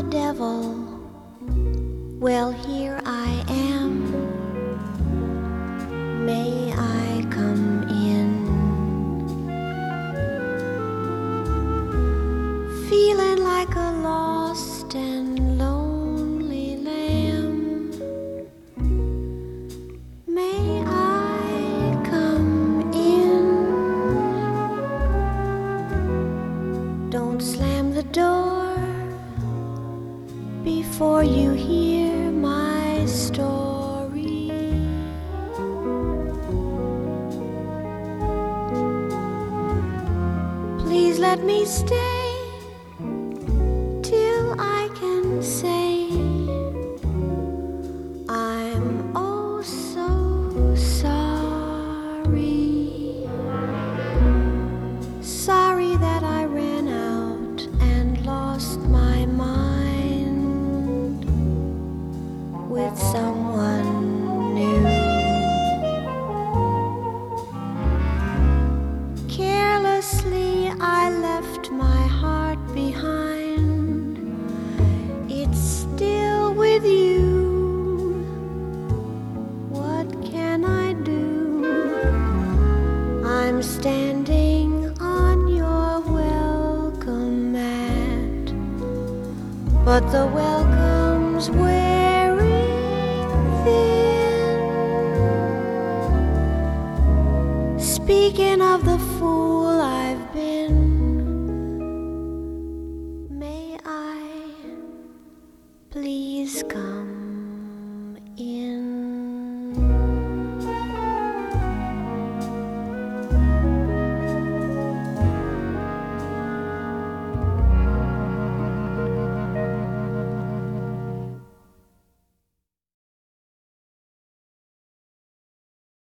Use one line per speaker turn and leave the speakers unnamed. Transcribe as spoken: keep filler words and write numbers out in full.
devil. Well, here I am. May I come in? Feeling like a lost and lonely lamb. May I come in? Don't slam the door before you hear my story. Please let me stay till I can say I'm oh so sorry. Sorry that I ran out and lost my mind with someone new. Carelessly I left my heart behind. It's still with you. What can I do? I'm standing on your welcome mat, but the welcome's wearing thin. Speaking of the fool